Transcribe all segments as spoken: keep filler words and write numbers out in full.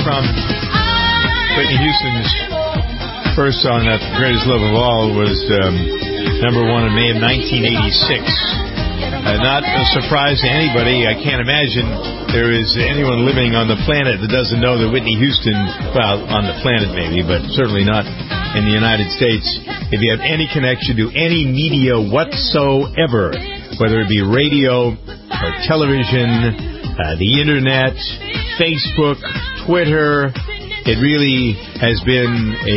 from Whitney Houston's first song, that Greatest Love of All, was um, number one in May of nineteen eighty-six. Uh, not a surprise to anybody. I can't imagine there is anyone living on the planet that doesn't know that Whitney Houston, well, on the planet maybe, but certainly not in the United States. If you have any connection to any media whatsoever, whether it be radio or television, uh, the internet, Facebook, Twitter, it really has been a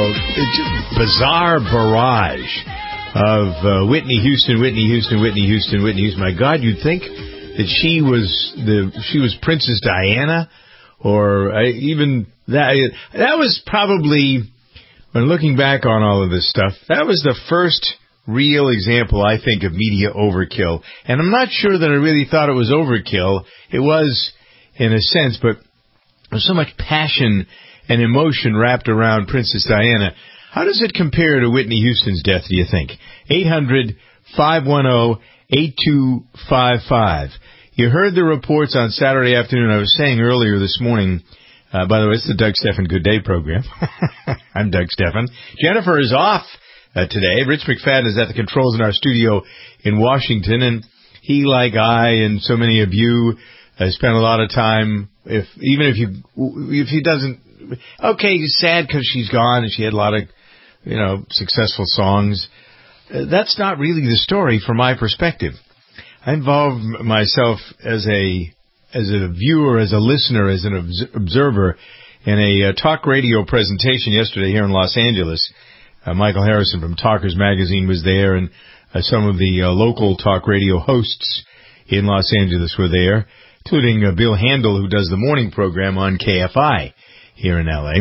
uh, bizarre barrage of uh, Whitney Houston, Whitney Houston, Whitney Houston, Whitney Houston. My God, you'd think that she was the she was Princess Diana, or uh, even that. That was probably, when looking back on all of this stuff, that was the first real example, I think, of media overkill. And I'm not sure that I really thought it was overkill. It was, in a sense, but there's so much passion and emotion wrapped around Princess Diana. How does it compare to Whitney Houston's death, do you think? eight hundred, five one zero, eight two five five. You heard the reports on Saturday afternoon. I was saying earlier this morning, uh, by the way, it's the Doug Stephan Good Day program. I'm Doug Stephan. Jennifer is off uh, today. Rich McFadden is at the controls in our studio in Washington, and he, like I and so many of you, uh, spent a lot of time, if even if you, if he doesn't, okay, he's sad because she's gone and she had a lot of, you know, successful songs. Uh, that's not really the story from my perspective. I involved myself as a as a viewer, as a listener, as an obs- observer in a uh, talk radio presentation yesterday here in Los Angeles. Uh, Michael Harrison from Talkers Magazine was there, and uh, some of the uh, local talk radio hosts in Los Angeles were there, including uh, Bill Handel, who does the morning program on K F I here in L A.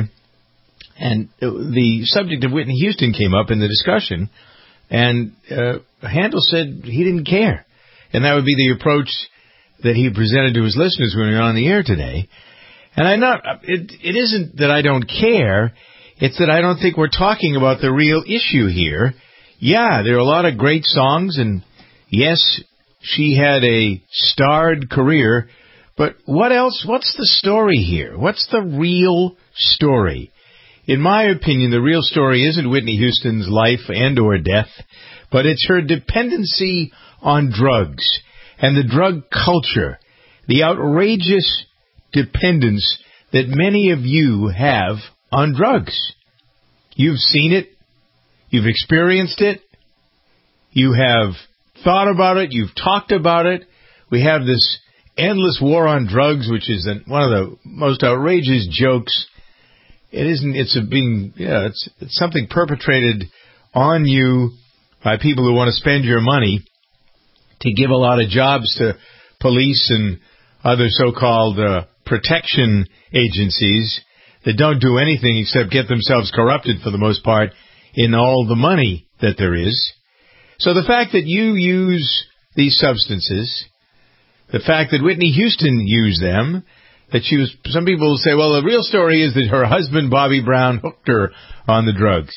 And the subject of Whitney Houston came up in the discussion, and uh, Handel said he didn't care. And that would be the approach that he presented to his listeners when we were on the air today. And I'm not, it, it isn't that I don't care, it's that I don't think we're talking about the real issue here. Yeah, there are a lot of great songs, and yes, she had a starred career, but what else? What's the story here? What's the real story? In my opinion, the real story isn't Whitney Houston's life and or death, but it's her dependency on drugs and the drug culture, the outrageous dependence that many of you have on drugs. You've seen it. You've experienced it. You have thought about it. You've talked about it. We have this endless war on drugs, which is one of the most outrageous jokes. It isn't, it's a being, yeah, it's, it's something perpetrated on you by people who want to spend your money to give a lot of jobs to police and other so-called uh, protection agencies that don't do anything except get themselves corrupted for the most part in all the money that there is. So the fact that you use these substances, the fact that Whitney Houston used them, that she was, some people will say, well, the real story is that her husband, Bobby Brown, hooked her on the drugs.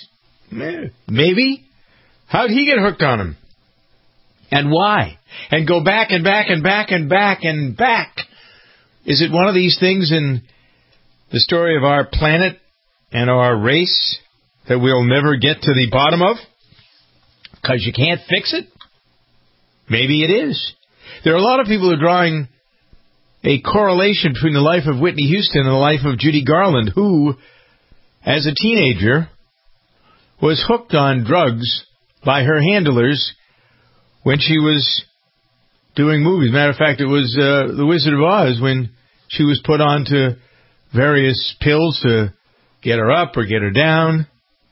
Maybe. How'd he get hooked on them? And why? And go back and back and back and back and back. Is it one of these things in the story of our planet and our race that we'll never get to the bottom of? Because you can't fix it? Maybe it is. There are a lot of people who are drawing a correlation between the life of Whitney Houston and the life of Judy Garland, who, as a teenager, was hooked on drugs by her handlers when she was doing movies. Matter of fact, it was uh, The Wizard of Oz when she was put on to various pills to get her up or get her down.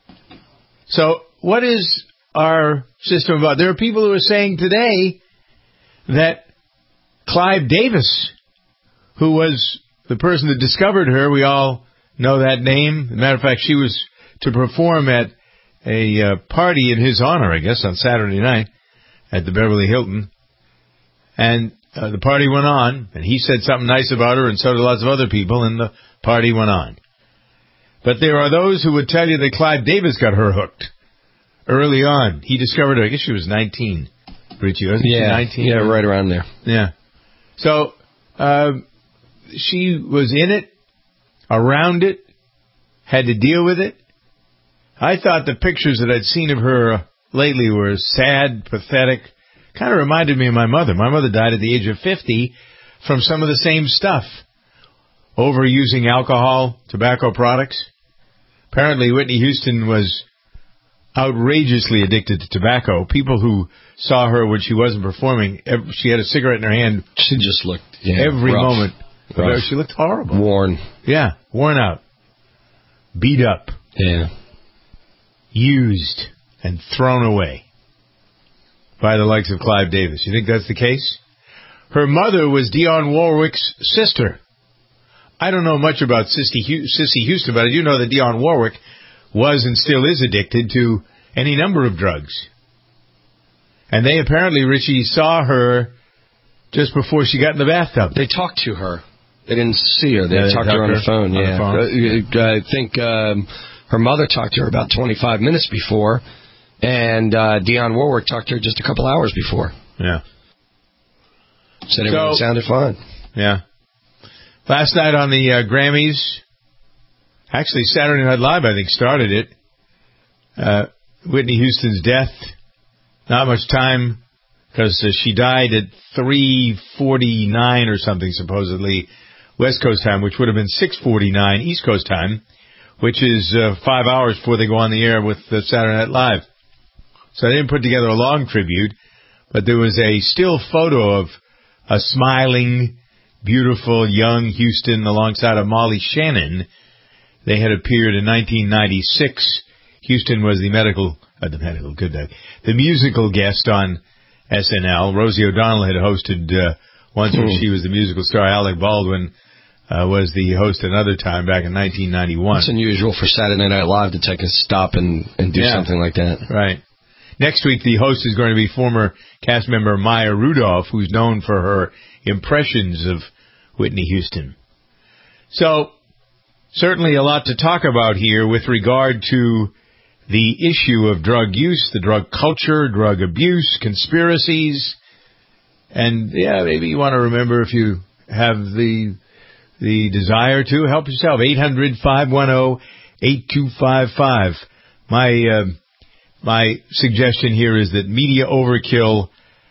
So what is our system about? There are people who are saying today that Clive Davis, who was the person that discovered her, we all know that name. As a matter of fact, she was to perform at a uh, party in his honor, I guess, on Saturday night at the Beverly Hilton. And uh, the party went on, and he said something nice about her, and so did lots of other people, and the party went on. But there are those who would tell you that Clive Davis got her hooked early on. He discovered her, I guess she was nineteen. Richie, wasn't yeah, she nineteen? Yeah, right around there. Yeah. So, uh, she was in it, around it, had to deal with it. I thought the pictures that I'd seen of her lately were sad, pathetic. Kind of reminded me of my mother. My mother died at the age of fifty from some of the same stuff. Overusing alcohol, tobacco products. Apparently, Whitney Houston was outrageously addicted to tobacco. People who saw her when she wasn't performing, she had a cigarette in her hand. She just looked yeah, every rough, moment. Rough. She looked horrible. Worn. Yeah, worn out. Beat up. Yeah. Used and thrown away by the likes of Clive Davis. You think that's the case? Her mother was Dionne Warwick's sister. I don't know much about Sissy Houston, but I do know that Dionne Warwick was and still is addicted to any number of drugs. And they apparently, Richie, saw her just before she got in the bathtub. They talked to her. They didn't see her. They, yeah, they talked to her on the phone. On yeah, the phone. I think um, her mother talked to her about twenty-five minutes before, and uh, Dionne Warwick talked to her just a couple hours before. Yeah. Said everything so, sounded fine. Yeah. Last night on the uh, Grammys, actually Saturday Night Live, I think, started it. Uh, Whitney Houston's death. Not much time, because uh, she died at three forty-nine or something, supposedly, West Coast time, which would have been six forty-nine East Coast time, which is uh, five hours before they go on the air with uh, Saturday Night Live. So I didn't put together a long tribute, but there was a still photo of a smiling, beautiful young Houston alongside of Molly Shannon. They had appeared in nineteen ninety-six. Houston was the medical, uh, the medical, good day, the musical guest on S N L. Rosie O'Donnell had hosted uh, once when she was the musical star. Alec Baldwin uh, was the host another time back in nineteen ninety-one. It's unusual for Saturday Night Live to take a stop and, and do yeah. something like that. Right. Next week, the host is going to be former cast member Maya Rudolph, who's known for her impressions of Whitney Houston. So, certainly a lot to talk about here with regard to the issue of drug use, the drug culture, drug abuse, conspiracies. And, yeah, maybe you want to remember, if you have the the desire to, help yourself. eight hundred, five one zero, eight two five five. My... Uh, My suggestion here is that media overkill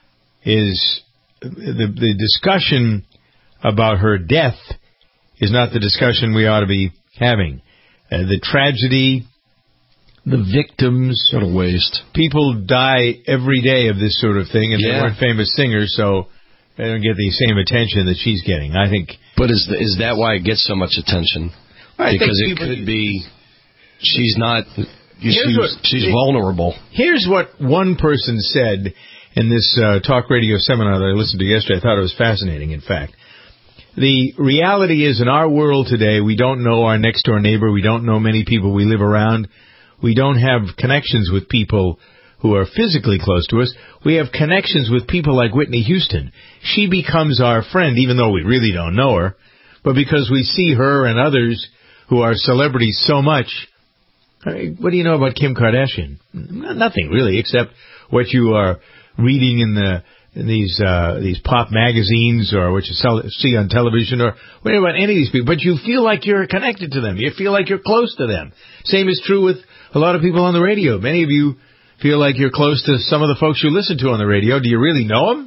is the, the discussion about her death is not the discussion we ought to be having. Uh, the tragedy, the victims. What a waste. People die every day of this sort of thing, and yeah. they weren't famous singers, so they don't get the same attention that she's getting. I think. But is the, is that why it gets so much attention? I because think it could be she's not. She's, what, she's vulnerable. Here's what one person said in this uh, talk radio seminar that I listened to yesterday. I thought it was fascinating, in fact. The reality is, in our world today, we don't know our next-door neighbor. We don't know many people we live around. We don't have connections with people who are physically close to us. We have connections with people like Whitney Houston. She becomes our friend, even though we really don't know her. But because we see her and others who are celebrities so much. What do you know about Kim Kardashian? Nothing really, except what you are reading in the in these uh, these pop magazines or what you see on television, or what about any of these people. But you feel like you're connected to them. You feel like you're close to them. Same is true with a lot of people on the radio. Many of you feel like you're close to some of the folks you listen to on the radio. Do you really know them?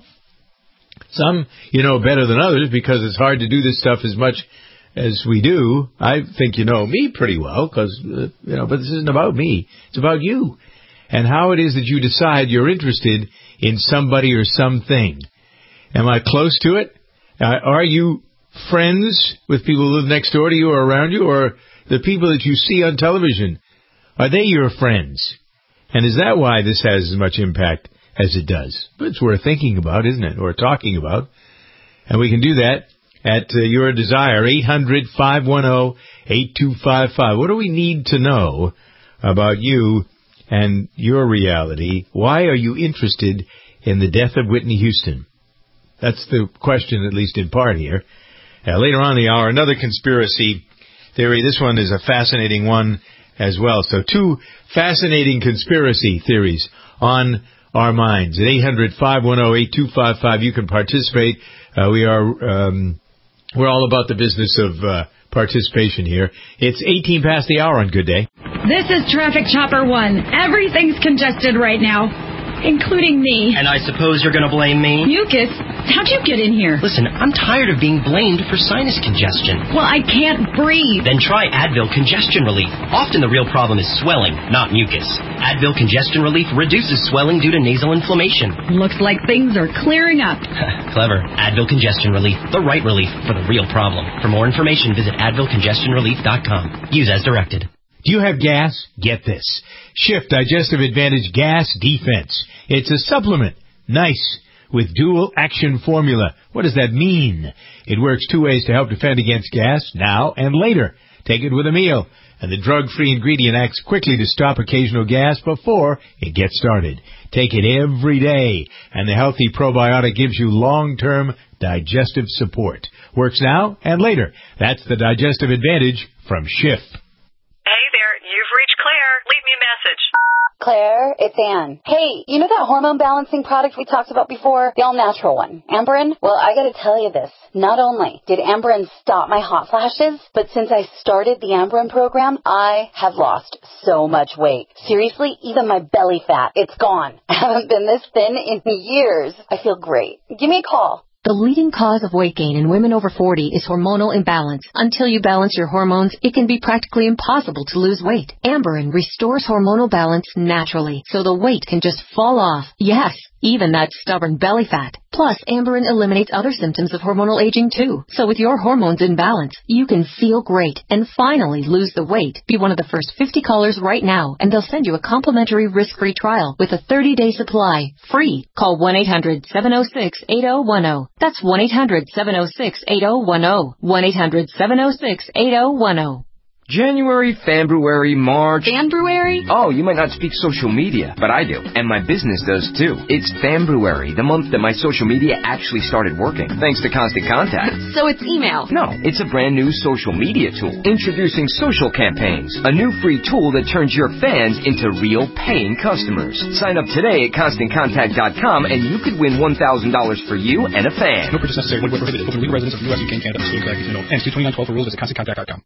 Some you know better than others because it's hard to do this stuff as much as we do. I think you know me pretty well, because, uh, you know, but this isn't about me. It's about you and how it is that you decide you're interested in somebody or something. Am I close to it? Uh, are you friends with people who live next door to you or around you, or the people that you see on television? Are they your friends? And is that why this has as much impact as it does? But it's worth thinking about, isn't it, or talking about? And we can do that at uh, your desire, eight hundred, five one zero, eight two five five. What do we need to know about you and your reality? Why are you interested in the death of Whitney Houston? That's the question, at least in part here. Uh, later on in the hour, another conspiracy theory. This one is a fascinating one as well. So two fascinating conspiracy theories on our minds. At eight hundred, five one zero, eight two five five, you can participate. Uh, we are... Um, We're all about the business of uh, participation here. It's eighteen past the hour on Good Day. This is Traffic Chopper one. Everything's congested right now, including me. And I suppose you're going to blame me? Mucus? How'd you get in here? Listen, I'm tired of being blamed for sinus congestion. Well, I can't breathe. Then try Advil Congestion Relief. Often the real problem is swelling, not mucus. Advil Congestion Relief reduces swelling due to nasal inflammation. Looks like things are clearing up. Clever. Advil Congestion Relief. The right relief for the real problem. For more information, visit advil congestion relief dot com. Use as directed. Do you have gas? Get this. Shift Digestive Advantage Gas Defense. It's a supplement. Nice. With dual action formula. What does that mean? It works two ways to help defend against gas, now and later. Take it with a meal. And the drug-free ingredient acts quickly to stop occasional gas before it gets started. Take it every day. And the healthy probiotic gives you long-term digestive support. Works now and later. That's the Digestive Advantage from Schiff. Hey there, you've reached Claire. Leave me a message. Claire, it's Ann. Hey, you know that hormone balancing product we talked about before? The all-natural one. Amberen? Well, I gotta tell you this. Not only did Amberen stop my hot flashes, but since I started the Amberen program, I have lost so much weight. Seriously, even my belly fat, it's gone. I haven't been this thin in years. I feel great. Give me a call. The leading cause of weight gain in women over forty is hormonal imbalance. Until you balance your hormones, it can be practically impossible to lose weight. Amberen restores hormonal balance naturally, so the weight can just fall off. Yes, even that stubborn belly fat. Plus, Amberen eliminates other symptoms of hormonal aging too. So with your hormones in balance, you can feel great and finally lose the weight. Be one of the first fifty callers right now, and they'll send you a complimentary risk-free trial with a thirty-day supply. Free. Call one eight hundred seven oh six eight oh one oh. That's one eight hundred seven oh six eight oh one oh. one eight hundred seven oh six eight oh one oh. January, February, March... February? Oh, you might not speak social media, but I do. And my business does too. It's February, the month that my social media actually started working, thanks to Constant Contact. So it's email? No, it's a brand new social media tool. Introducing Social Campaigns, a new free tool that turns your fans into real paying customers. Sign up today at constant contact dot com and you could win one thousand dollars for you and a fan. No purchase necessary. Void where prohibited. Open to legal residents of the U S, U K, and Canada. Pursuant to Act eighteen oh. Ends two twenty-nine twelve for rules at constant contact dot com.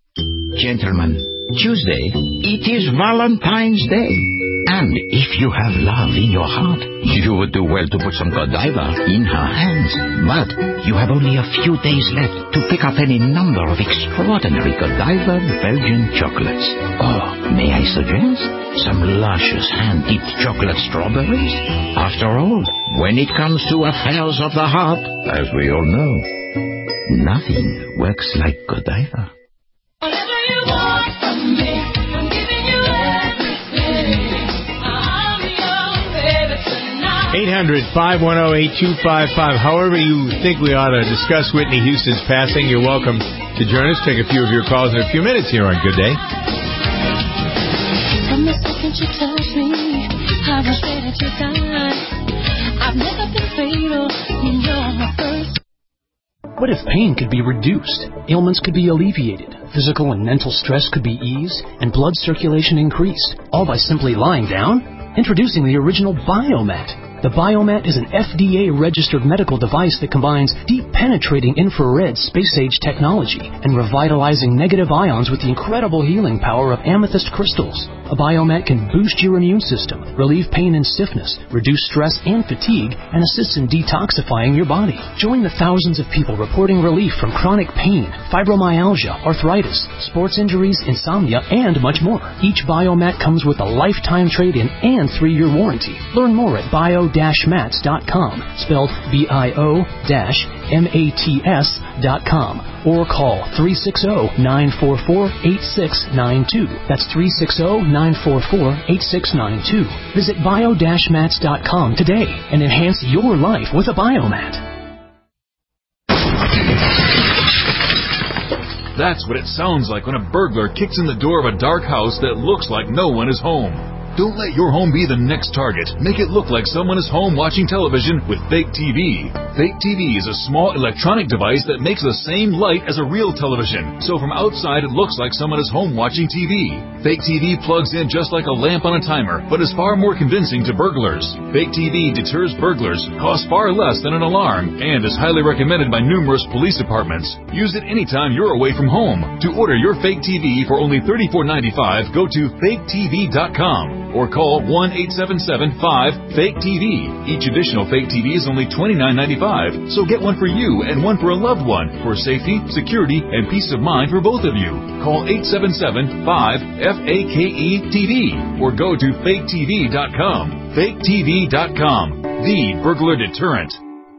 Gentlemen, Tuesday, it is Valentine's Day. And if you have love in your heart, you would do well to put some Godiva in her hands. But you have only a few days left to pick up any number of extraordinary Godiva Belgian chocolates. Or, may I suggest, some luscious hand-dipped chocolate strawberries? After all, when it comes to affairs of the heart, as we all know, nothing works like Godiva. eight hundred five one zero eight two five five. However you think we ought to discuss Whitney Houston's passing, you're welcome to join us. Take a few of your calls in a few minutes here on Good Day. From the second you touched me, I was ready to die. I've never been fatal, you're my first. What if pain could be reduced, ailments could be alleviated, physical and mental stress could be eased, and blood circulation increased, all by simply lying down? Introducing the original Biomat. The Biomat is an F D A-registered medical device that combines deep-penetrating infrared space-age technology and revitalizing negative ions with the incredible healing power of amethyst crystals. A Biomat can boost your immune system, relieve pain and stiffness, reduce stress and fatigue, and assists in detoxifying your body. Join the thousands of people reporting relief from chronic pain, fibromyalgia, arthritis, sports injuries, insomnia, and much more. Each Biomat comes with a lifetime trade-in and three-year warranty. Learn more at bio dash mats dot com, spelled B I O M A T S dot com, or call three six zero nine four four eight six nine two. That's three six zero nine four four eight six nine two. Visit bio dash mats dot com today and enhance your life with a Biomat. That's what it sounds like when a burglar kicks in the door of a dark house that looks like no one is home. Don't let your home be the next target. Make it look like someone is home watching television with Fake T V. Fake T V is a small electronic device that makes the same light as a real television. So from outside, it looks like someone is home watching T V. Fake T V plugs in just like a lamp on a timer, but is far more convincing to burglars. Fake T V deters burglars, costs far less than an alarm, and is highly recommended by numerous police departments. Use it anytime you're away from home. To order your Fake T V for only thirty-four ninety-five, go to fake T V dot com or call one eight seven seven five fake T V. Each additional Fake T V is only twenty-nine ninety-five, so get one for you and one for a loved one for safety, security, and peace of mind for both of you. Call eight seven seven five F A K E T V or go to fake T V dot com. fake T V dot com, the burglar deterrent.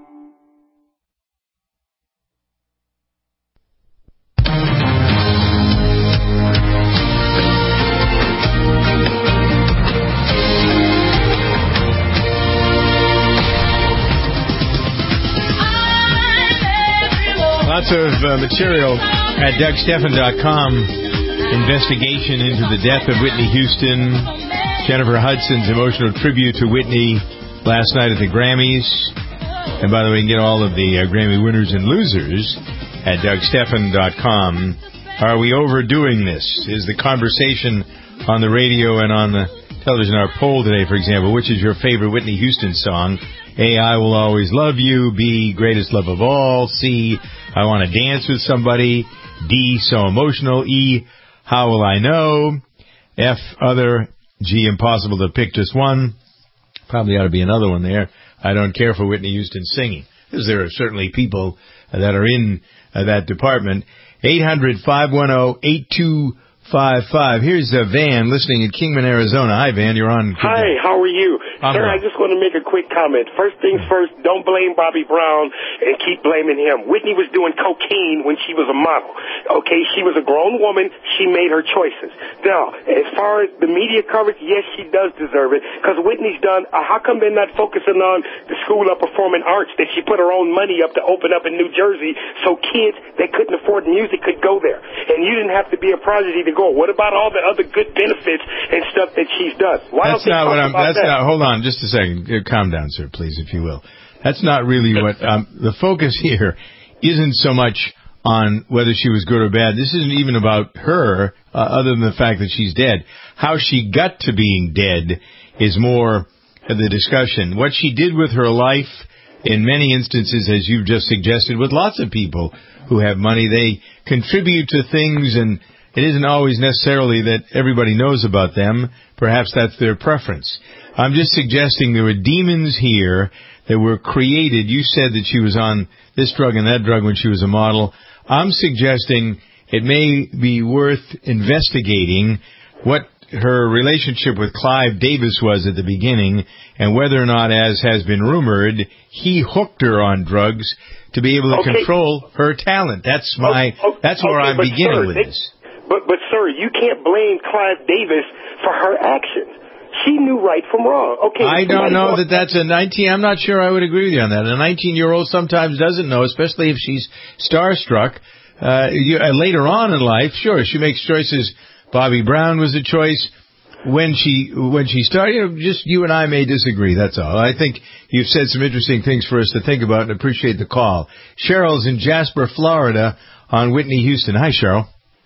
Lots of uh, material at Doug Stephan dot com. Investigation into the death of Whitney Houston. Jennifer Hudson's emotional tribute to Whitney last night at the Grammys. And by the way, you can get all of the uh, Grammy winners and losers at Doug Stephan dot com. Are we overdoing this? Is the conversation on the radio and on the television, our poll today, for example, which is your favorite Whitney Houston song? A, I Will Always Love You. B, Greatest Love of All. C, I Want to Dance with Somebody. D, So Emotional. E, How Will I Know? F, Other. G, Impossible to pick just one. Probably ought to be another one there. I don't care for Whitney Houston singing. Because there are certainly people that are in uh, that department. eight hundred, five one zero, eight two five five. Here's uh, Van listening in Kingman, Arizona. Hi, Van. You're on. Hi, how are you? I'm Sir, right. I just want to make a quick comment. First things first, don't blame Bobby Brown and keep blaming him. Whitney was doing cocaine when she was a model. Okay, she was a grown woman. She made her choices. Now, as far as the media coverage, yes, she does deserve it because Whitney's done, uh, how come they're not focusing on the School of Performing Arts that she put her own money up to open up in New Jersey so kids that couldn't afford music could go there? And you didn't have to be a prodigy to go. What about all the other good benefits and stuff that she's done? Why That's don't they not talk what I'm. about That's that? not. Hold on, just a second. Calm down, sir, please, if you will. That's not really what um, the focus here isn't so much on whether she was good or bad. This isn't even about her, uh, other than the fact that she's dead. How she got to being dead is more the discussion. What she did with her life, in many instances, as you've just suggested, with lots of people who have money, they contribute to things, and it isn't always necessarily that everybody knows about them. Perhaps that's their preference. I'm just suggesting there were demons here that were created. You said that she was on this drug and that drug when she was a model. I'm suggesting it may be worth investigating what her relationship with Clive Davis was at the beginning and whether or not, as has been rumored, he hooked her on drugs to be able to Okay. control her talent. That's my. Oh, oh, that's where okay, I'm but beginning sir, with they- this. But, but, sir, you can't blame Clive Davis for her actions. She knew right from wrong. Okay. I don't somebody know wants- that that's a nineteen. I'm not sure I would agree with you on that. A nineteen-year-old sometimes doesn't know, especially if she's starstruck. Uh, you, uh, later on in life, sure, she makes choices. Bobby Brown was a choice. When she when she started, you know, just you and I may disagree, that's all. I think you've said some interesting things for us to think about and appreciate the call. Cheryl's in Jasper, Florida on Whitney Houston. Hi, Cheryl.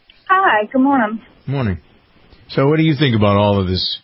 Hi, good morning. Morning. So what do you think about all of this?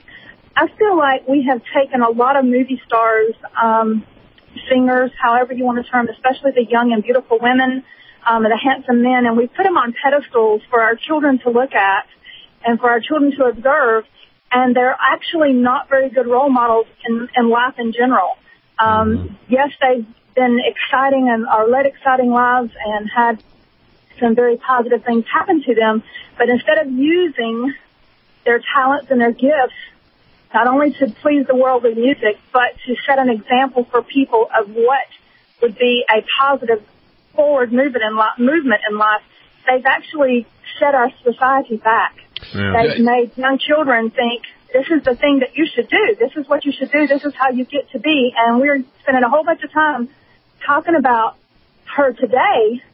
I feel like we have taken a lot of movie stars, um, singers, however you want to term, especially the young and beautiful women, um, and the handsome men, and we put them on pedestals for our children to look at and for our children to observe, and they're actually not very good role models in, in life in general. Um, yes, they've been exciting and are led exciting lives and had some very positive things happen to them, but instead of using their talents and their gifts not only to please the world with music, but to set an example for people of what would be a positive forward movement in life, movement in life, they've actually set our society back. Yeah. They've made young children think, this is the thing that you should do. This is what you should do. This is how you get to be. And we're spending a whole bunch of time talking about her today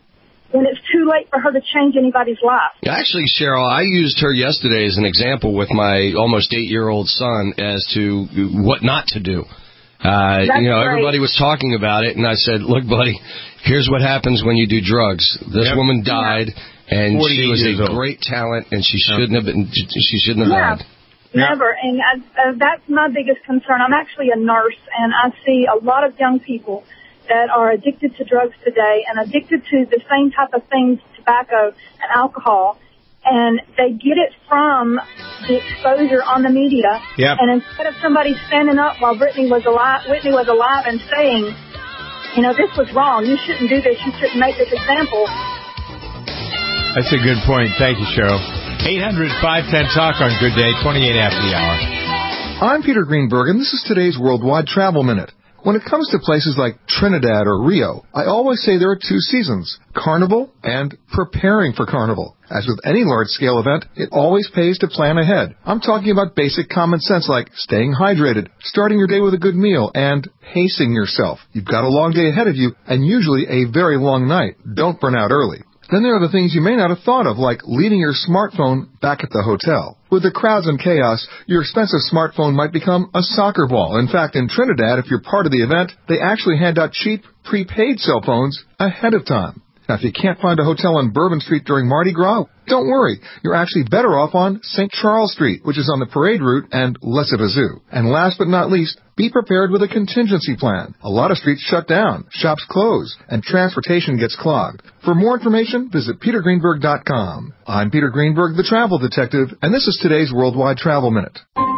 when it's too late for her to change anybody's life. Actually, Cheryl, I used her yesterday as an example with my almost eight-year-old son as to what not to do. Uh, you know, right. everybody was talking about it, and I said, look, buddy, here's what happens when you do drugs. This yep. woman died, and she was a old. great talent, and she shouldn't have been. She shouldn't have yeah. died. Never, and uh, uh, that's my biggest concern. I'm actually a nurse, and I see a lot of young people that are addicted to drugs today and addicted to the same type of things, tobacco and alcohol, and they get it from the exposure on the media. Yep. And instead of somebody standing up while Brittany was alive, Whitney was alive and saying, you know, this was wrong, you shouldn't do this, you shouldn't make this example. That's a good point. Thank you, Cheryl. eight hundred, five ten, talk on Good Day, twenty-eight after the hour. I'm Peter Greenberg, and this is today's Worldwide Travel Minute. When it comes to places like Trinidad or Rio, I always say there are two seasons, Carnival and preparing for Carnival. As with any large-scale event, it always pays to plan ahead. I'm talking about basic common sense like staying hydrated, starting your day with a good meal, and pacing yourself. You've got a long day ahead of you, and usually a very long night. Don't burn out early. Then there are the things you may not have thought of, like leaving your smartphone back at the hotel. With the crowds and chaos, your expensive smartphone might become a soccer ball. In fact, in Trinidad, if you're part of the event, they actually hand out cheap, prepaid cell phones ahead of time. Now, if you can't find a hotel on Bourbon Street during Mardi Gras, don't worry. You're actually better off on Saint Charles Street, which is on the parade route and less of a zoo. And last but not least, be prepared with a contingency plan. A lot of streets shut down, shops close, and transportation gets clogged. For more information, visit peter greenberg dot com. I'm Peter Greenberg, the Travel Detective, and this is today's Worldwide Travel Minute.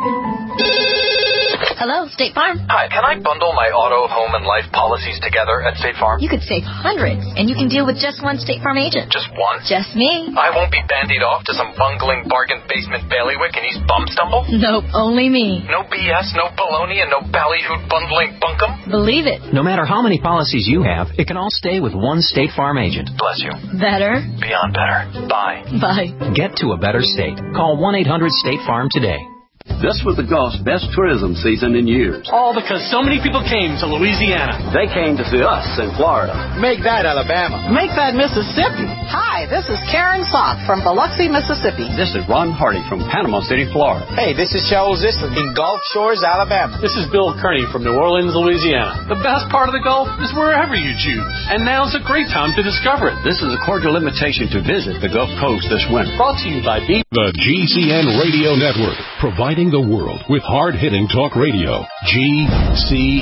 Hello, State Farm. Hi, can I bundle my auto, home, and life policies together at State Farm? You could save hundreds, and you can deal with just one State Farm agent. Just one? Just me. I won't be bandied off to some bungling bargain basement bailiwick in East Bumstumble? Nope, only me. No B S, no baloney, and no ballyhoot bundling bunkum? Believe it. No matter how many policies you have, it can all stay with one State Farm agent. Bless you. Better. Beyond better. Bye. Bye. Get to a better state. Call one eight hundred State Farm today. This was the Gulf's best tourism season in years. All because so many people came to Louisiana. They came to see us in Florida. Make that Alabama. Make that Mississippi. Hi, this is Karen Sock from Biloxi, Mississippi. This is Ron Hardy from Panama City, Florida. Hey, this is Charles Zisler in Gulf Shores, Alabama. This is Bill Kearney from New Orleans, Louisiana. The best part of the Gulf is wherever you choose. And now's a great time to discover it. This is a cordial invitation to visit the Gulf Coast this winter. Brought to you by B. The G C N Radio Network, providing the world with hard-hitting talk radio. G C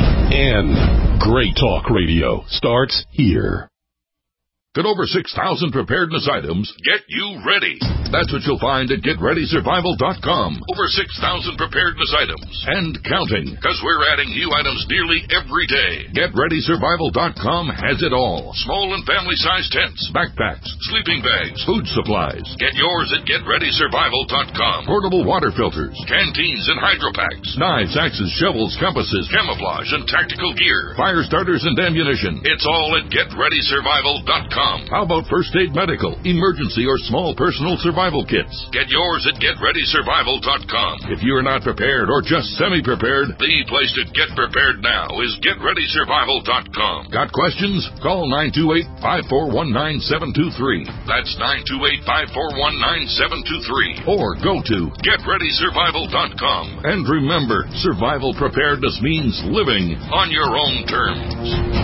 N. Great talk radio starts here. Get over six thousand preparedness items. Get you ready. That's what you'll find at get ready survival dot com. Over six thousand preparedness items. And counting, because we're adding new items nearly every day. get ready survival dot com has it all. Small and family-sized tents, backpacks, sleeping bags, food supplies. Get yours at get ready survival dot com. Portable water filters, canteens and hydro packs, knives, axes, shovels, compasses, camouflage, and tactical gear. Fire starters and ammunition. It's all at get ready survival dot com. How about first aid medical, emergency, or small personal survival kits? Get yours at get ready survival dot com. If you're not prepared or just semi-prepared, the place to get prepared now is get ready survival dot com. Got questions? Call nine two eight, five four one nine, seven two three. That's nine two eight, five four one nine, seven two three. Or go to get ready survival dot com. And remember, survival preparedness means living on your own terms.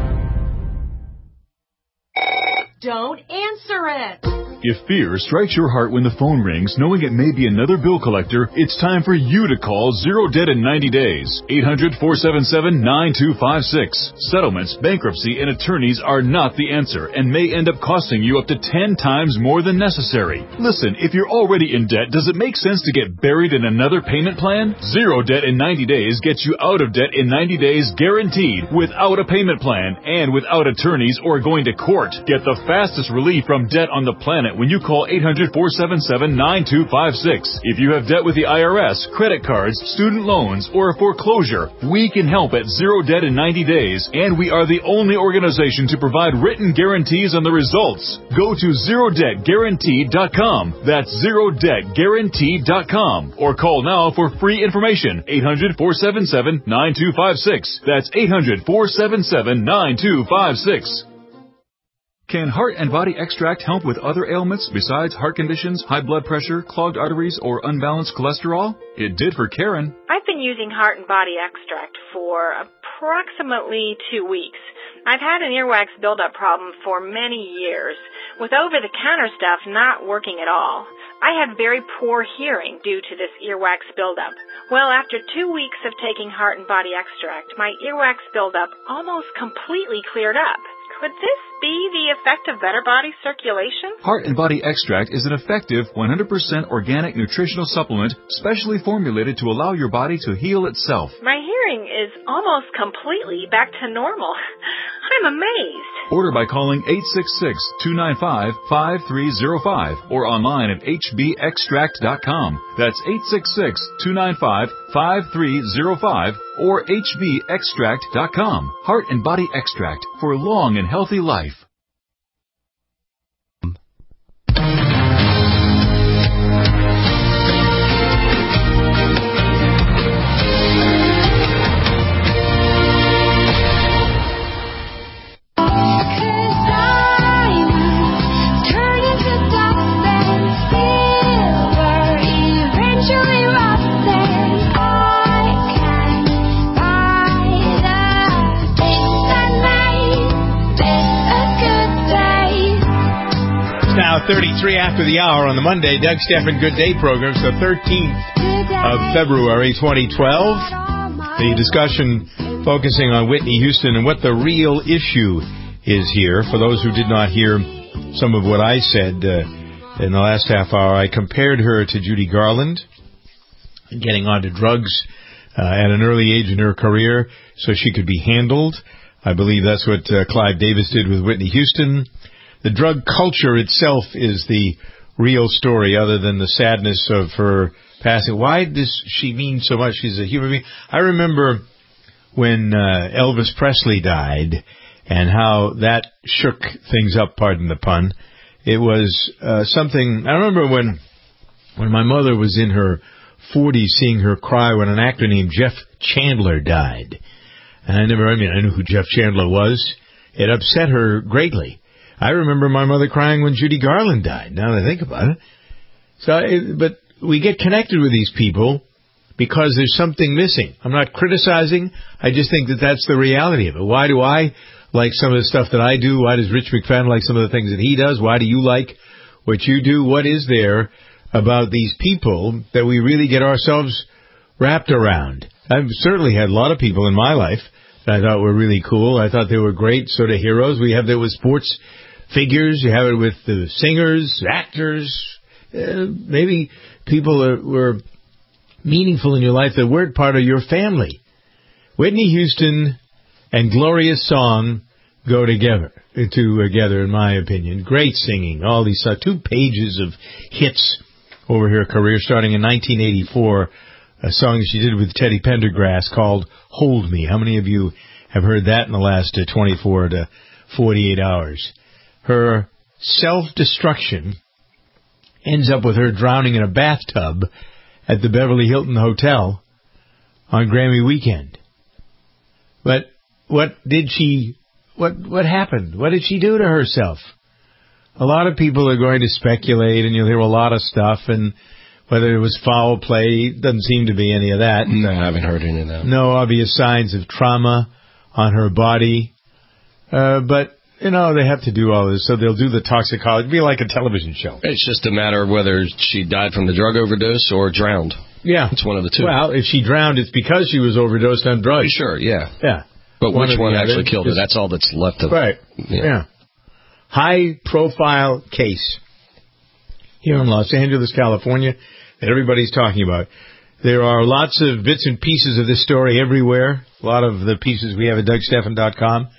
Don't answer it. If fear strikes your heart when the phone rings, knowing it may be another bill collector, it's time for you to call Zero Debt in ninety days. eight hundred, four seven seven, nine two five six. Settlements, bankruptcy, and attorneys are not the answer and may end up costing you up to ten times more than necessary. Listen, if you're already in debt, does it make sense to get buried in another payment plan? Zero Debt in ninety days gets you out of debt in ninety days guaranteed, without a payment plan and without attorneys or going to court. Get the fastest relief from debt on the planet when you call eight hundred, four seven seven, nine two five six. If you have debt with the I R S, credit cards, student loans, or a foreclosure, we can help at Zero Debt in ninety days, and we are the only organization to provide written guarantees on the results. Go to zero debt guaranteed dot com. That's zero debt guaranteed dot com. Or call now for free information. eight hundred, four seven seven, nine two five six. That's eight hundred, four seven seven, nine two five six. Can Heart and Body Extract help with other ailments besides heart conditions, high blood pressure, clogged arteries, or unbalanced cholesterol? It did for Karen. I've been using Heart and Body Extract for approximately two weeks. I've had an earwax buildup problem for many years, with over-the-counter stuff not working at all. I had very poor hearing due to this earwax buildup. Well, after two weeks of taking Heart and Body Extract, my earwax buildup almost completely cleared up. Could this be the effect of better body circulation? Heart and Body Extract is an effective one hundred percent organic nutritional supplement specially formulated to allow your body to heal itself. My hearing is almost completely back to normal. I'm amazed. Order by calling eight six six, two nine five, five three zero five or online at h b extract dot com. That's eight six six, two nine five, five three zero five or h b extract dot com. Heart and Body Extract for a long and healthy life. thirty-three after the hour on the Monday Doug Stephan Good Day program. It's the thirteenth of February twenty twelve. The discussion focusing on Whitney Houston and what the real issue is here. For those who did not hear some of what I said uh, in the last half hour, I compared her to Judy Garland, getting onto drugs uh, at an early age in her career so she could be handled. I believe that's what uh, Clive Davis did with Whitney Houston. The drug culture itself is the real story, other than the sadness of her passing. Why does she mean so much? She's a human being. I remember when uh, Elvis Presley died and how that shook things up, pardon the pun. It was uh, something... I remember when when my mother was in her forties seeing her cry when an actor named Jeff Chandler died. And I never... I mean, I knew who Jeff Chandler was. It upset her greatly. I remember my mother crying when Judy Garland died, now that I think about it. So, it, but we get connected with these people because there's something missing. I'm not criticizing. I just think that that's the reality of it. Why do I like some of the stuff that I do? Why does Rich McFadden like some of the things that he does? Why do you like what you do? What is there about these people that we really get ourselves wrapped around? I've certainly had a lot of people in my life that I thought were really cool. I thought they were great sort of heroes. We have that with sports figures. You have it with the singers, actors, uh, maybe people that were meaningful in your life that weren't part of your family. Whitney Houston and glorious song go together, together in my opinion. Great singing. All these uh, two pages of hits over her career, starting in nineteen eighty-four, a song she did with Teddy Pendergrass called Hold Me. How many of you have heard that in the last uh, twenty-four to forty-eight hours? Her self-destruction ends up with her drowning in a bathtub at the Beverly Hilton Hotel on Grammy weekend. But what did she, what what happened? What did she do to herself? A lot of people are going to speculate, and you'll hear a lot of stuff, and whether it was foul play, doesn't seem to be any of that. No, I haven't heard any of that. No obvious signs of trauma on her body. Uh, but You know, they have to do all this, so they'll do the toxicology. It'd be like a television show. It's just a matter of whether she died from the drug overdose or drowned. Yeah. It's one of the two. Well, if she drowned, it's because she was overdosed on drugs. Sure, yeah. Yeah. But One which or one the actually other. killed her? Just- That's all that's left of Right. Yeah. Yeah. High-profile case here in Los Angeles, California, that everybody's talking about. There are lots of bits and pieces of this story everywhere. A lot of the pieces we have at Doug Stephan dot com.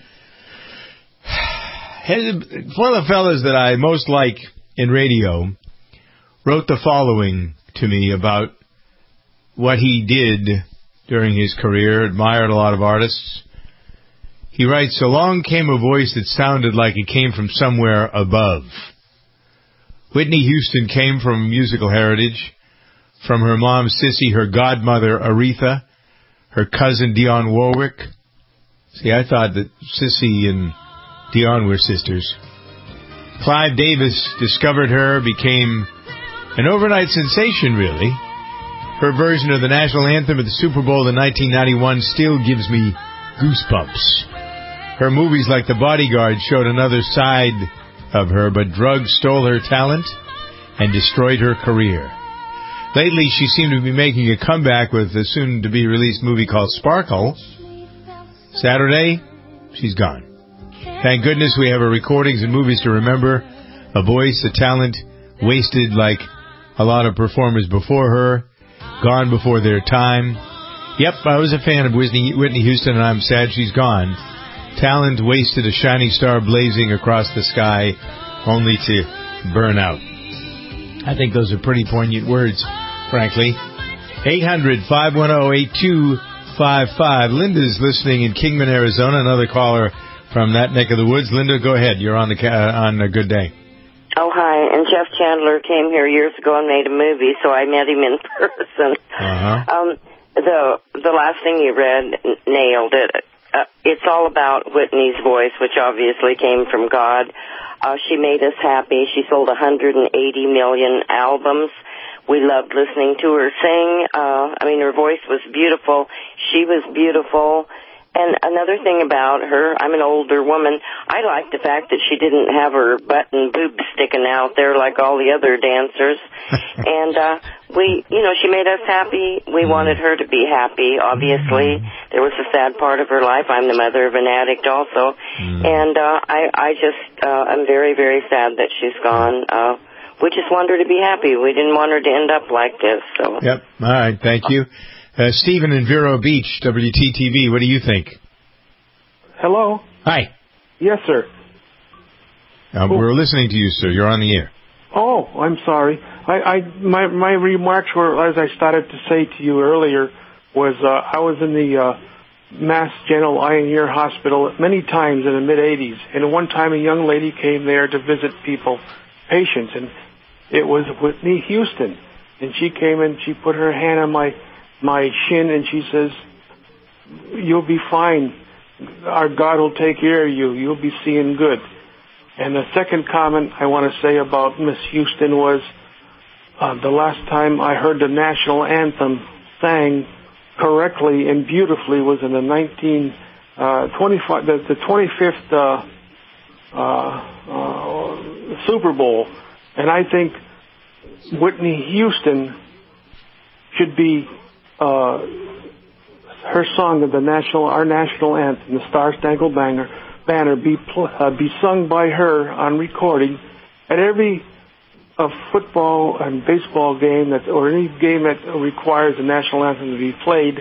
One of the fellas that I most like in radio wrote the following to me about what he did during his career, admired a lot of artists. He writes, along came a voice that sounded like it came from somewhere above. Whitney Houston came from musical heritage, from her mom Cissy, her godmother Aretha, her cousin Dionne Warwick. See, I thought that Cissy and Dionne were sisters. Clive Davis discovered her, became an overnight sensation, really. Her version of the national anthem at the Super Bowl in nineteen ninety-one still gives me goosebumps. Her movies like The Bodyguard showed another side of her, but drugs stole her talent and destroyed her career. Lately, she seemed to be making a comeback with the soon-to-be-released movie called Sparkle. Saturday, she's gone. Thank goodness we have her recordings and movies to remember. A voice, a talent, wasted like a lot of performers before her, gone before their time. Yep, I was a fan of Whitney, Whitney Houston, and I'm sad she's gone. Talent wasted, a shining star blazing across the sky, only to burn out. I think those are pretty poignant words, frankly. eight hundred, five one zero, eight two five five. Linda's listening in Kingman, Arizona. Another caller from that neck of the woods. Linda, go ahead. You're on the uh, on a good day. Oh, hi. And Jeff Chandler came here years ago and made a movie, so I met him in person. Uh-huh. Um, the the last thing you read nailed it. Uh, it's all about Whitney's voice, which obviously came from God. Uh, she made us happy. She sold one hundred eighty million albums. We loved listening to her sing. Uh, I mean, her voice was beautiful. She was beautiful. And another thing about her, I'm an older woman, I liked the fact that she didn't have her butt and boobs sticking out there like all the other dancers. and, uh, we, you know, she made us happy. We wanted her to be happy. Obviously, there was a sad part of her life. I'm the mother of an addict also. And, uh, I, I just, uh, I'm very, very sad that she's gone. Uh, we just want her to be happy. We didn't want her to end up like this, so. Yep. All right. Thank you. Uh, Stephen in Vero Beach, W T T V, what do you think? Hello? Hi. Yes, sir. Uh, we're listening to you, sir. You're on the air. Oh, I'm sorry. I, I my my remarks were, as I started to say to you earlier, was uh, I was in the uh, Mass General Eye and Ear Hospital many times in the mid-eighties, and one time a young lady came there to visit people, patients, and it was Whitney Houston. And she came and she put her hand on my my shin, and she says, "You'll be fine. Our God will take care of you. You'll be seeing good." And the second comment I want to say about Miss Houston was, uh, the last time I heard the national anthem sang correctly and beautifully was in the nineteen twenty-five, the, the twenty-fifth uh, uh, uh, Super Bowl, and I think Whitney Houston should be. Uh, her song of the national, our national anthem, the Star Spangled Banner, banner be pl- uh, be sung by her on recording at every uh, football and baseball game that, or any game that requires the national anthem to be played.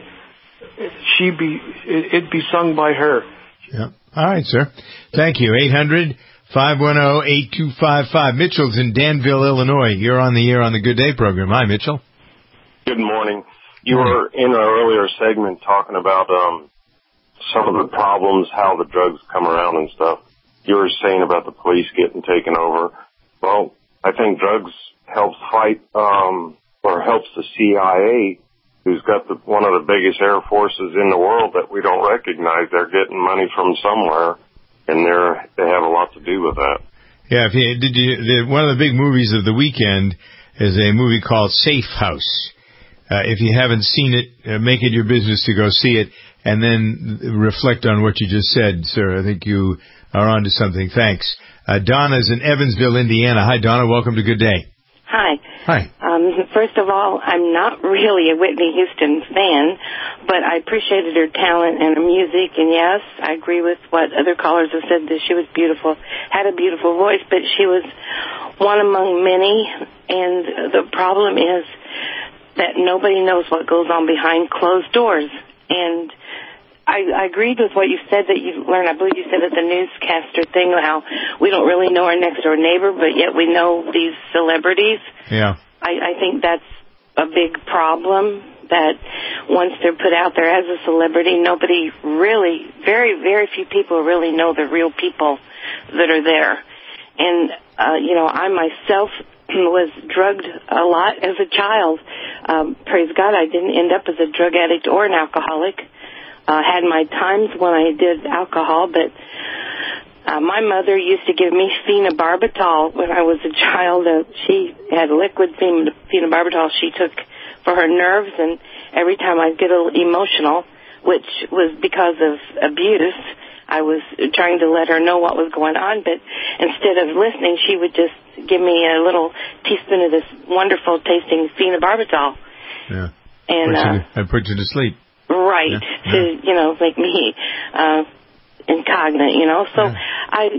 She be it, it be sung by her. Yeah. All right, sir. Thank you. eight hundred, five one zero, eight two five five. Mitchell's in Danville, Illinois. You're on the air on the Good Day program. Hi, Mitchell. Good morning. You were in an earlier segment talking about um, some of the problems, how the drugs come around and stuff. You were saying about the police getting taken over. Well, I think drugs helps fight um, or helps the C I A, who's got the, one of the biggest air forces in the world that we don't recognize. They're getting money from somewhere, and they're they have a lot to do with that. Yeah, if you, did you, the, one of the big movies of the weekend is a movie called Safe House. Uh, if you haven't seen it, uh, make it your business to go see it, and then reflect on what you just said, sir. I think you are onto something. Thanks. Uh, Donna's in Evansville, Indiana. Hi, Donna. Welcome to Good Day. Hi. Hi. Um, first of all, I'm not really a Whitney Houston fan, but I appreciated her talent and her music, and yes, I agree with what other callers have said, that she was beautiful, had a beautiful voice, but she was one among many, and the problem is that nobody knows what goes on behind closed doors. And I, I agreed with what you said that you learned. I believe you said at the newscaster thing how we don't really know our next door neighbor, but yet we know these celebrities. Yeah. I, I think that's a big problem, that once they're put out there as a celebrity, nobody really, very, very few people really know the real people that are there. And, uh, you know, I myself was drugged a lot as a child. Um, praise God, I didn't end up as a drug addict or an alcoholic. Uh, had my times when I did alcohol, but Uh, my mother used to give me phenobarbital when I was a child. Uh, she had liquid phen- phenobarbital she took for her nerves, and every time I'd get a little emotional, which was because of abuse, I was trying to let her know what was going on, but instead of listening, she would just give me a little teaspoon of this wonderful tasting phenobarbital. Yeah. And put uh, to, I put you to sleep. Right, yeah. to, yeah. you know, make me uh, incognate, you know. So yeah. I,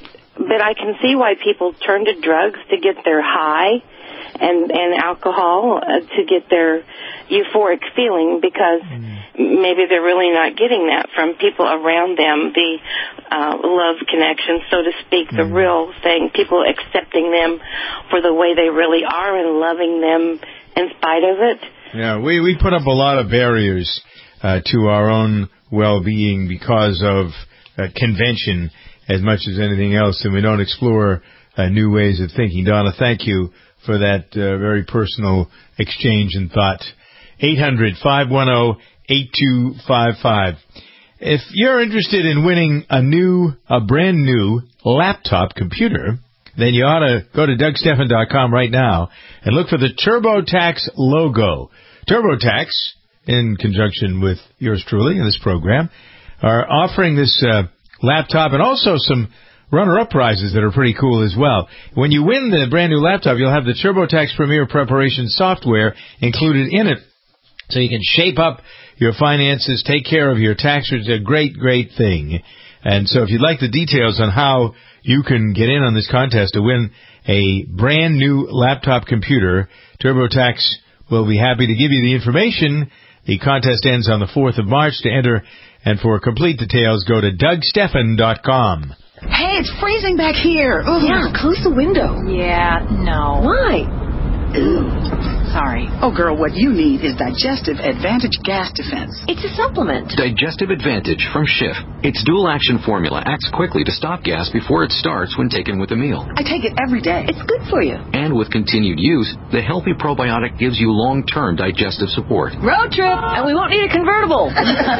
but I can see why people turn to drugs to get their high and, and alcohol uh, to get their euphoric feeling, because mm. maybe they're really not getting that from people around them, the uh, love connection, so to speak, mm. the real thing, people accepting them for the way they really are and loving them in spite of it. Yeah, we, we put up a lot of barriers uh, to our own well-being because of uh, convention as much as anything else, and we don't explore uh, new ways of thinking. Donna, thank you for that uh, very personal exchange and thought. eight hundred, five one zero, eight two five five. If you're interested in winning a new, a brand new laptop computer, then you ought to go to Doug Stephan dot com right now and look for the TurboTax logo. TurboTax, in conjunction with yours truly in this program, are offering this uh, laptop and also some runner-up prizes that are pretty cool as well. When you win the brand new laptop, you'll have the TurboTax Premier Preparation software included in it, so you can shape up your finances, take care of your tax returns. It's a great, great thing. And so if you'd like the details on how you can get in on this contest to win a brand new laptop computer, TurboTax will be happy to give you the information. The contest ends on the fourth of March. To enter and for complete details, go to Doug Stephan dot com. Hey, it's freezing back here. Ugh. Yeah, close the window. Yeah, no. Why? Ew. Sorry. Oh, girl, what you need is Digestive Advantage Gas Defense. It's a supplement. Digestive Advantage from Schiff. Its dual-action formula acts quickly to stop gas before it starts when taken with a meal. I take it every day. It's good for you. And with continued use, the healthy probiotic gives you long-term digestive support. Road trip, and we won't need a convertible.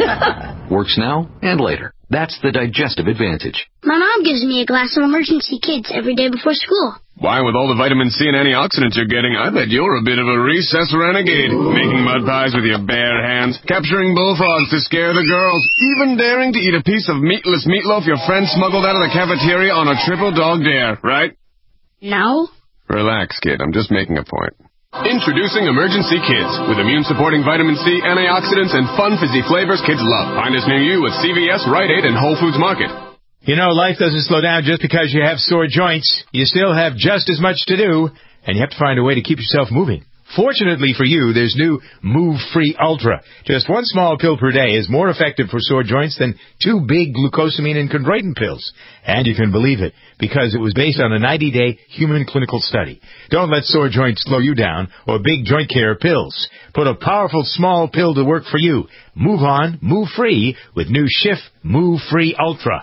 Works now and later. That's the Digestive Advantage. My mom gives me a glass of Emergency Kids every day before school. Why, with all the vitamin C and antioxidants you're getting, I bet you're a bit of a recess renegade. Making mud pies with your bare hands, capturing bullfrogs to scare the girls, even daring to eat a piece of meatless meatloaf your friend smuggled out of the cafeteria on a triple dog dare, right? No. Relax, kid. I'm just making a point. Introducing Emergency Kids, with immune-supporting vitamin C, antioxidants, and fun fizzy flavors kids love. Find us near you at C V S, Rite Aid, and Whole Foods Market. You know, life doesn't slow down just because you have sore joints. You still have just as much to do, and you have to find a way to keep yourself moving. Fortunately for you, there's new Move Free Ultra. Just one small pill per day is more effective for sore joints than two big glucosamine and chondroitin pills. And you can believe it, because it was based on a ninety-day human clinical study. Don't let sore joints slow you down or big joint care pills. Put a powerful small pill to work for you. Move on, move free with new Schiff Move Free Ultra.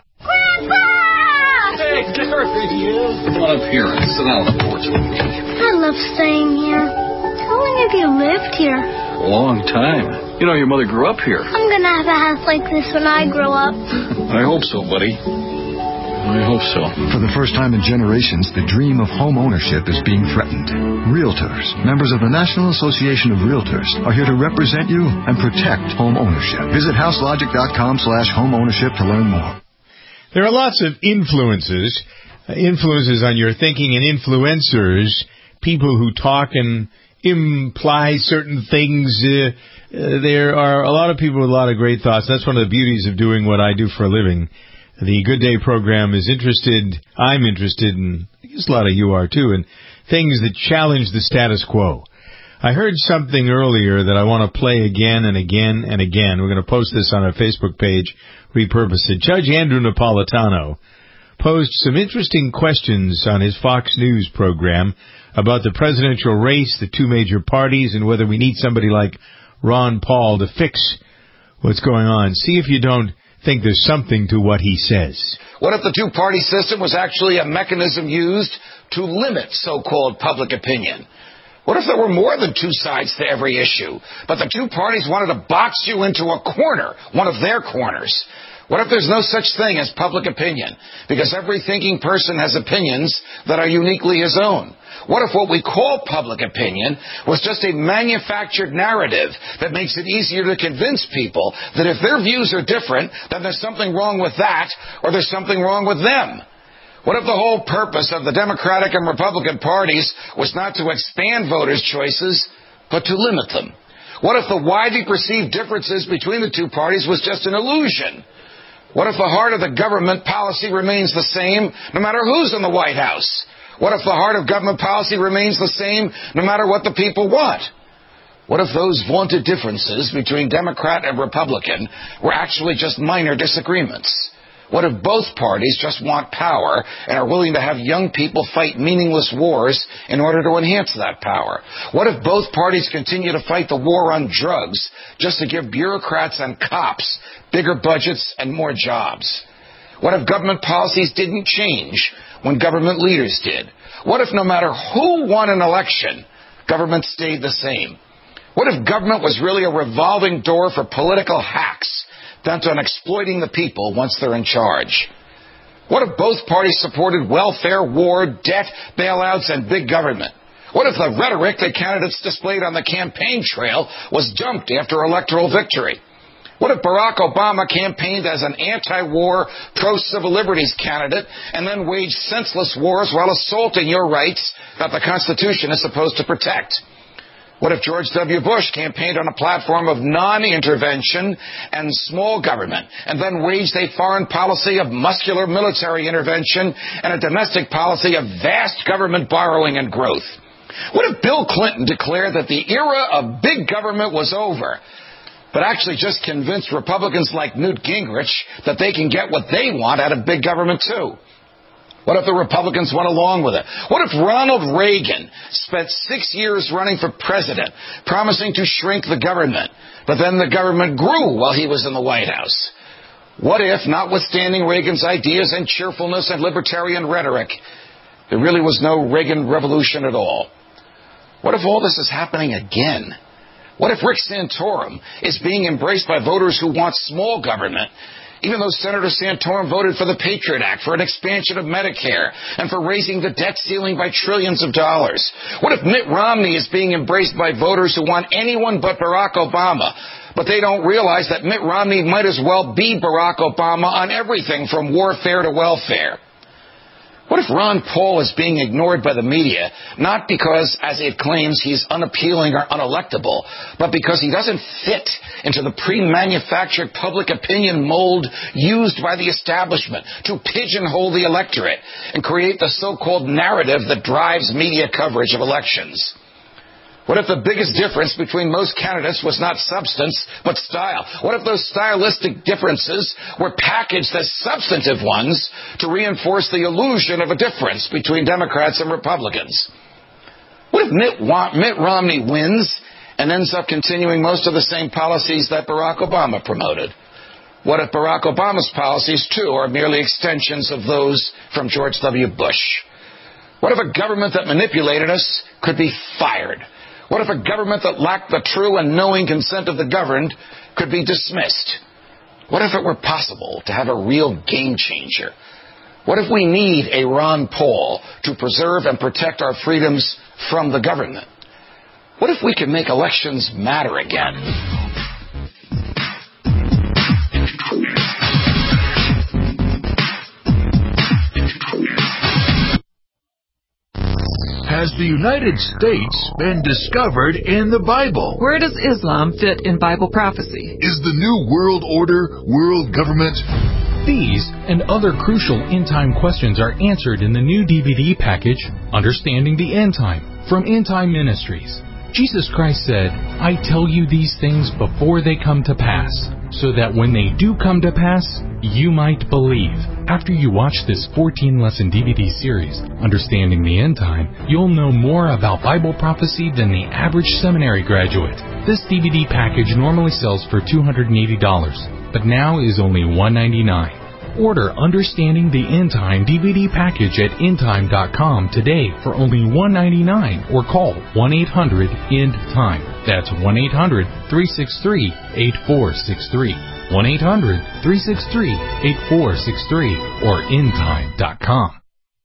Hey, there he is. Come on up here and sit down on the porch with me. I love staying here. How long have you lived here? A long time. You know, your mother grew up here. I'm going to have a house like this when I grow up. I hope so, buddy. I hope so. For the first time in generations, the dream of home ownership is being threatened. Realtors, members of the National Association of Realtors, are here to represent you and protect home ownership. Visit houselogic.com slash home ownership to learn more. There are lots of influences, uh, influences on your thinking, and influencers, people who talk and imply certain things. Uh, uh, there are a lot of people with a lot of great thoughts. That's one of the beauties of doing what I do for a living. The Good Day program is interested, I'm interested, and I guess a lot of you are too, in things that challenge the status quo. I heard something earlier that I want to play again and again and again. We're going to post this on our Facebook page, repurpose it. Judge Andrew Napolitano posed some interesting questions on his Fox News program about the presidential race, the two major parties, and whether we need somebody like Ron Paul to fix what's going on. See if you don't think there's something to what he says. What if the two-party system was actually a mechanism used to limit so-called public opinion? What if there were more than two sides to every issue, but the two parties wanted to box you into a corner, one of their corners? What if there's no such thing as public opinion? Because every thinking person has opinions that are uniquely his own. What if what we call public opinion was just a manufactured narrative that makes it easier to convince people that if their views are different, then there's something wrong with that, or there's something wrong with them? What if the whole purpose of the Democratic and Republican parties was not to expand voters' choices, but to limit them? What if the widely perceived differences between the two parties was just an illusion? What if the heart of the government policy remains the same no matter who's in the White House? What if the heart of government policy remains the same no matter what the people want? What if those vaunted differences between Democrat and Republican were actually just minor disagreements? What if both parties just want power and are willing to have young people fight meaningless wars in order to enhance that power? What if both parties continue to fight the war on drugs just to give bureaucrats and cops bigger budgets and more jobs? What if government policies didn't change when government leaders did? What if no matter who won an election, government stayed the same? What if government was really a revolving door for political hacks bent on exploiting the people once they're in charge? What if both parties supported welfare, war, debt, bailouts, and big government? What if the rhetoric that candidates displayed on the campaign trail was dumped after electoral victory? What if Barack Obama campaigned as an anti-war, pro-civil liberties candidate and then waged senseless wars while assaulting your rights that the Constitution is supposed to protect? What if George W. Bush campaigned on a platform of non-intervention and small government and then waged a foreign policy of muscular military intervention and a domestic policy of vast government borrowing and growth? What if Bill Clinton declared that the era of big government was over, but actually just convinced Republicans like Newt Gingrich that they can get what they want out of big government too? What if the Republicans went along with it? What if Ronald Reagan spent six years running for president, promising to shrink the government, but then the government grew while he was in the White House? What if, notwithstanding Reagan's ideas and cheerfulness and libertarian rhetoric, there really was no Reagan revolution at all? What if all this is happening again? What if Rick Santorum is being embraced by voters who want small government, even though Senator Santorum voted for the Patriot Act, for an expansion of Medicare, and for raising the debt ceiling by trillions of dollars? What if Mitt Romney is being embraced by voters who want anyone but Barack Obama, but they don't realize that Mitt Romney might as well be Barack Obama on everything from warfare to welfare? What if Ron Paul is being ignored by the media, not because, as it claims, he's unappealing or unelectable, but because he doesn't fit into the pre-manufactured public opinion mold used by the establishment to pigeonhole the electorate and create the so-called narrative that drives media coverage of elections? What if the biggest difference between most candidates was not substance, but style? What if those stylistic differences were packaged as substantive ones to reinforce the illusion of a difference between Democrats and Republicans? What if Mitt, Mitt Romney wins and ends up continuing most of the same policies that Barack Obama promoted? What if Barack Obama's policies, too, are merely extensions of those from George W. Bush? What if a government that manipulated us could be fired? What if a government that lacked the true and knowing consent of the governed could be dismissed? What if it were possible to have a real game changer? What if we need a Ron Paul to preserve and protect our freedoms from the government? What if we could make elections matter again? Has the United States been discovered in the Bible? Where does Islam fit in Bible prophecy? Is the New World Order world government? These and other crucial end-time questions are answered in the new D V D package, Understanding the End Time, from End Time Ministries. Jesus Christ said, "I tell you these things before they come to pass, so that when they do come to pass, you might believe." After you watch this fourteen-lesson D V D series, Understanding the End Time, you'll know more about Bible prophecy than the average seminary graduate. This D V D package normally sells for two hundred eighty dollars, but now is only one hundred ninety-nine dollars. Order Understanding the End Time D V D package at end time dot com today for only one dollar and ninety-nine cents or call one eight hundred end time. That's one eight hundred, three six three, eight four six three. one eight hundred, three six three, eight four six three or end time dot com.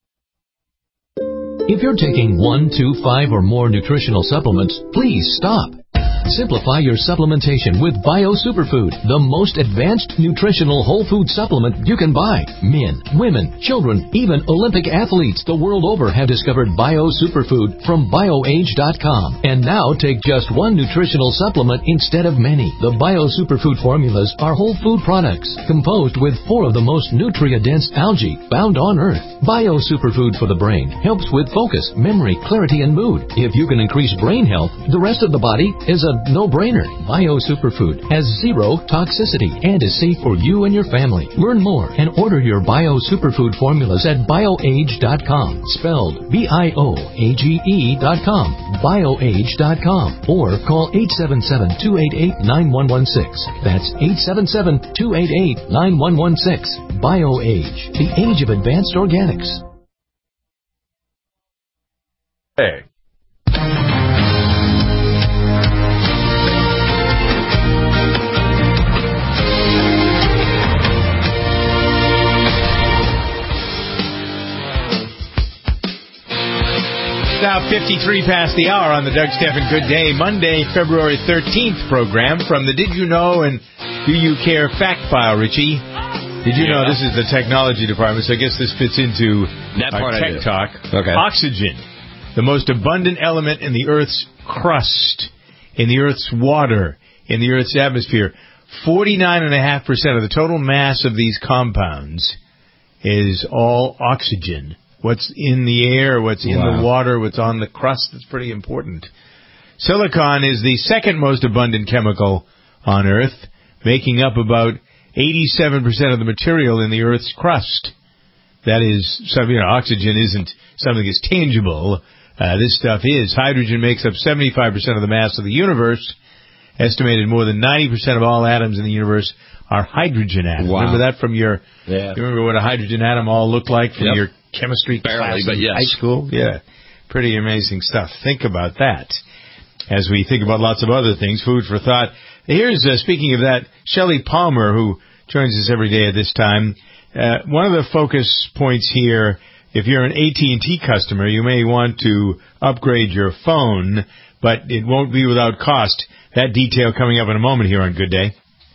If you're taking one, two, five, or more nutritional supplements, please stop. Simplify your supplementation with Bio Superfood, the most advanced nutritional whole food supplement you can buy. Men, women, children, even Olympic athletes the world over have discovered Bio Superfood from bio age dot com. And now take just one nutritional supplement instead of many. The Bio Superfood formulas are whole food products composed with four of the most nutrient-dense algae found on Earth. Bio Superfood for the brain helps with focus, memory, clarity, and mood. If you can increase brain health, the rest of the body is a no-brainer. Bio Superfood has zero toxicity and is safe for you and your family. Learn more and order your Bio Superfood formulas at bio age dot com. Spelled B I O A G E dot com. bio age dot com. Or call eight seven seven, two eight eight, nine one one six. That's eight seven seven, two eight eight, nine one one six. BioAge, the age of advanced organics. Hey. Now fifty-three past the hour on the Doug Stephan Good Day, Monday, February thirteenth program from the Did You Know and Do You Care Fact File, Richie. Did you yeah. know this is the technology department, so I guess this fits into that our part tech talk. Okay. Oxygen, the most abundant element in the Earth's crust, in the Earth's water, in the Earth's atmosphere. forty-nine point five percent of the total mass of these compounds is all oxygen. What's in the air, what's in wow. the water, what's on the crust, that's pretty important. Silicon is the second most abundant chemical on Earth, making up about eighty-seven percent of the material in the Earth's crust. That is, something, you know, oxygen isn't something that's tangible. Uh, this stuff is. Hydrogen makes up seventy-five percent of the mass of the universe. Estimated more than ninety percent of all atoms in the universe are hydrogen atoms. Wow. Remember that from your, yeah. you remember what a hydrogen atom all looked like from yep. your chemistry Barely, class but in yes. high school? Yeah. Pretty amazing stuff. Think about that. As we think about lots of other things, food for thought. Here's, uh, speaking of that, Shelley Palmer, who joins us every day at this time. Uh, one of the focus points here, if you're an A T and T customer, you may want to upgrade your phone, but it won't be without cost. That detail coming up in a moment here on Good Day.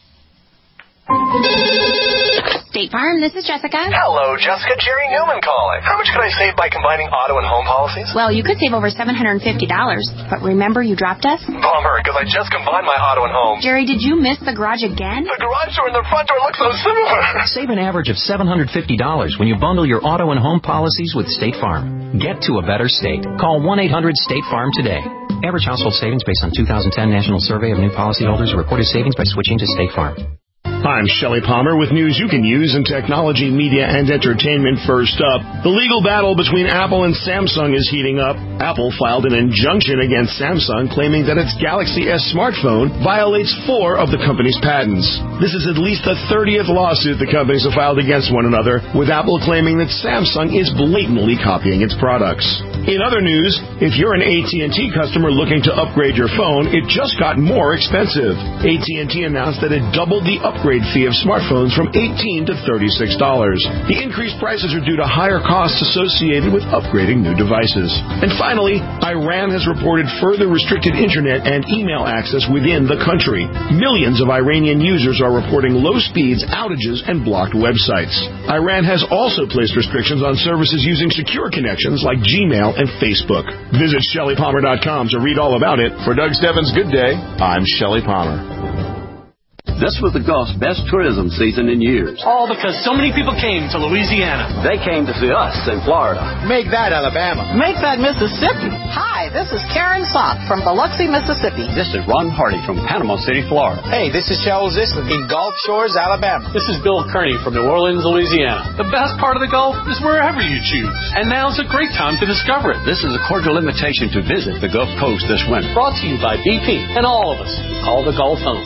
State Farm, this is Jessica. Hello, Jessica. Jerry Newman calling. How much can I save by combining auto and home policies? Well, you could save over seven hundred fifty dollars, but remember you dropped us? Bummer, because I just combined my auto and home. Jerry, did you miss the garage again? The garage door and the front door look so similar. Save an average of seven hundred fifty dollars when you bundle your auto and home policies with State Farm. Get to a better state. Call one eight hundred state farm today. Average household savings based on two thousand ten National Survey of New Policyholders. Reported savings by switching to State Farm. I'm Shelley Palmer with news you can use in technology, media, and entertainment. First up, the legal battle between Apple and Samsung is heating up. Apple filed an injunction against Samsung claiming that its Galaxy S smartphone violates four of the company's patents. This is at least the thirtieth lawsuit the companies have filed against one another, with Apple claiming that Samsung is blatantly copying its products. In other news, if you're an A T and T customer looking to upgrade your phone, it just got more expensive. A T and T announced that it doubled the upgrade fee of smartphones from eighteen dollars to thirty-six dollars. The increased prices are due to higher costs associated with upgrading new devices. And finally, Iran has reported further restricted internet and email access within the country. Millions of Iranian users are reporting low speeds, outages, and blocked websites. Iran has also placed restrictions on services using secure connections like Gmail and Facebook. Visit Shelley Palmer dot com to read all about it. For Doug Stephan's Good Day, I'm Shelley Palmer. This was the Gulf's best tourism season in years. All because so many people came to Louisiana. They came to see us in Florida. Make that Alabama. Make that Mississippi. Hi, this is Karen Sock from Biloxi, Mississippi. This is Ron Hardy from Panama City, Florida. Hey, this is Charles Isley in Gulf Shores, Alabama. This is Bill Kearney from New Orleans, Louisiana. The best part of the Gulf is wherever you choose. And now's a great time to discover it. This is a cordial invitation to visit the Gulf Coast this winter. Brought to you by B P and all of us who call the Gulf home.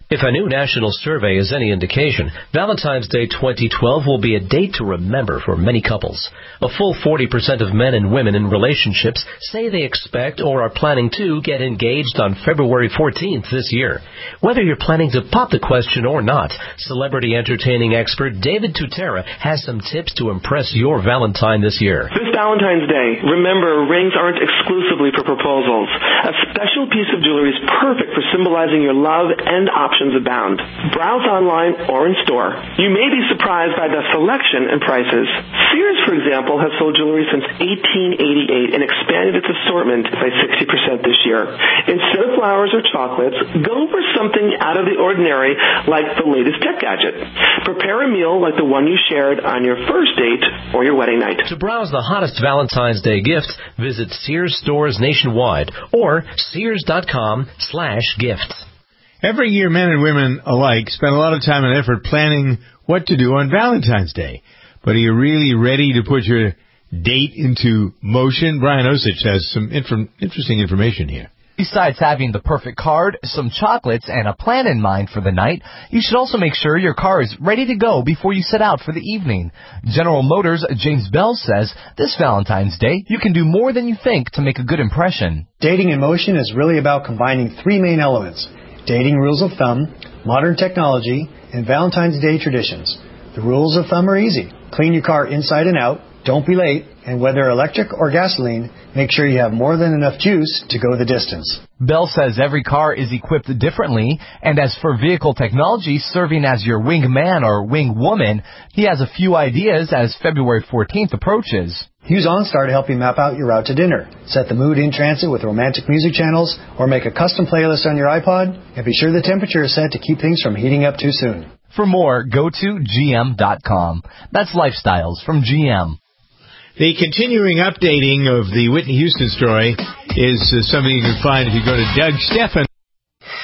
If a new national survey is any indication, Valentine's Day twenty twelve will be a date to remember for many couples. A full forty percent of men and women in relationships say they expect or are planning to get engaged on February fourteenth this year. Whether you're planning to pop the question or not, celebrity entertaining expert David Tutera has some tips to impress your Valentine this year. This Valentine's Day, remember, rings aren't exclusively for proposals. A special piece of jewelry is perfect for symbolizing your love, and options abound. Browse online or in store. You may be surprised by the selection and prices. Sears, for example, has sold jewelry since eighteen eighty-eight and expanded its assortment by sixty percent this year. Instead of flowers or chocolates, go for something out of the ordinary like the latest tech gadget. Prepare a meal like the one you shared on your first date or your wedding night. To browse the hottest Valentine's Day gifts, visit Sears stores nationwide or sears.com slash gifts. Every year, men and women alike spend a lot of time and effort planning what to do on Valentine's Day. But are you really ready to put your date into motion? Brian Osich has some inf- interesting information here. Besides having the perfect card, some chocolates, and a plan in mind for the night, you should also make sure your car is ready to go before you set out for the evening. General Motors' James Bell says this Valentine's Day, you can do more than you think to make a good impression. Dating in motion is really about combining three main elements: dating rules of thumb, modern technology, and Valentine's Day traditions. The rules of thumb are easy. Clean your car inside and out, don't be late, and whether electric or gasoline, make sure you have more than enough juice to go the distance. Bell says every car is equipped differently, and as for vehicle technology serving as your wingman or wingwoman, he has a few ideas as February fourteenth approaches. Use OnStar to help you map out your route to dinner. Set the mood in transit with romantic music channels, or make a custom playlist on your iPod, and be sure the temperature is set to keep things from heating up too soon. For more, go to G M dot com. That's Lifestyles from G M. The continuing updating of the Whitney Houston story is uh, something you can find if you go to Doug Stephan.